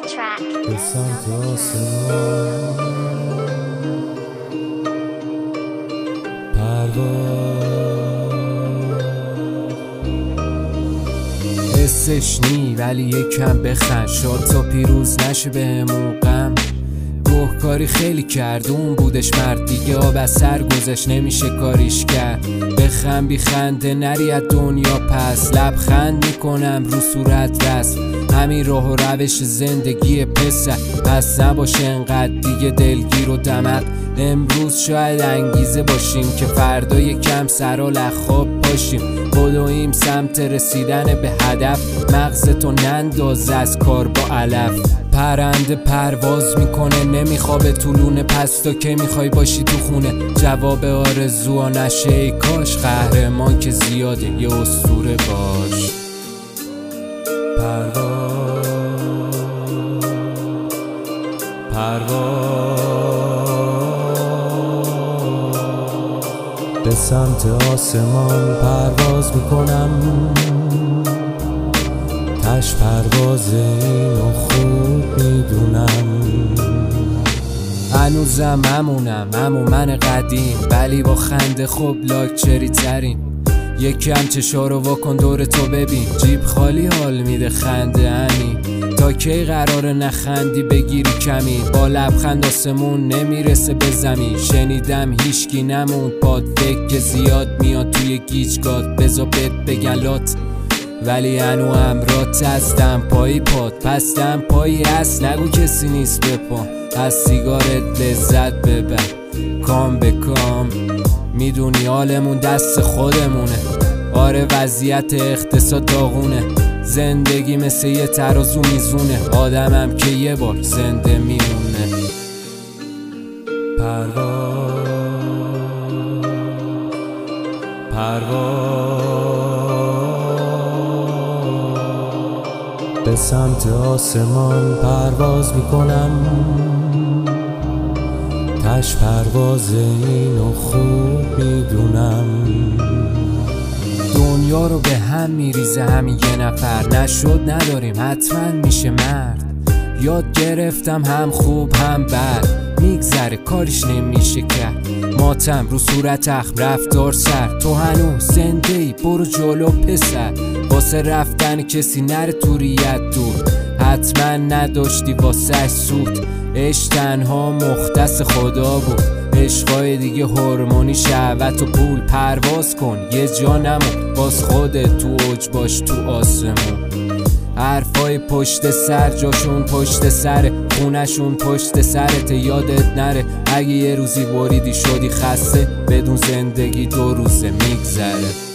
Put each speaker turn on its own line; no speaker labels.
track.
به سمت آسمان حسش نی ولی یکم بخند شاد تا پیروز نشه بهمون غم گهکاری خیلی کرد اون بودش مرد دیگه آب از سر گذشت نمیشه کاریش کرد بخند بی خنده نری از دنیا پس لبخند میکنم رو صورت رسم همین راه و روش زندگی پسر پس نباشه انقدر دیگه دلگیر و دمق امروز شاید انگیزه باشیم که فردا یکم سرا لخاب باشیم بدویم سمت رسیدن به هدف مغزتو ننداز از کار با علف پرنده پرواز میکنه نمیخوابه طولونه پس تا که میخوای باشی تو خونه جواب آرزوها نشه ای کاش قهرمان که زیاده یه اسطوره باش به سمت آسمان پرواز میکنم تش پرواز اینو خوب میدونم هنوزم همون من قدیم ولی با خنده خوب لاکچری ترین یکم چشارو واکن دور تو ببین جیب خالی حال میده خنده همین تا کی قراره نخندی بگیری کمی با لبخند آسمون نمیرسه به زمین شنیدم هیچکی نموند پاد فکر زیاد میاد توی گیجگات بزا بگن لات ولی هنو امرات هستم پایی پاد پستم پایی هست نگو کسی نیست بپا از سیگارت لذت ببر کام به کام میدونی حالمون دست خودمونه آره وضعیت اقتصاد داغونه زندگی مثل یه ترازو میزونه آدمم که یه بار زنده میمونه به سمت آسمان پرواز میکنم تش پرواز اینو خوب میدونم دنیا رو به هم میریزه همین یه نفر نشد نداریم حتما میشه مرد یاد گرفتم هم خوب هم بد میگذره کاریش نمیشه کرد ماتم رو صورت اخم رفتار سر تو هنوز زنده ای برو جلو پسر واسه رفتن کسی نره توریت دور حتما نداشتی واسه سود عشق تنها مختص خدا بود عشقای دیگه هورمونی شهوت و پول پرواز کن یه جا نمون باز خودت تو اوج باش تو آسمون حرفای پشت سر جاشون پشت سر خونشون پشت سرت یادت نره اگه یه روزی بریدی شدی خسته بدون زندگی 2 روزه میگذره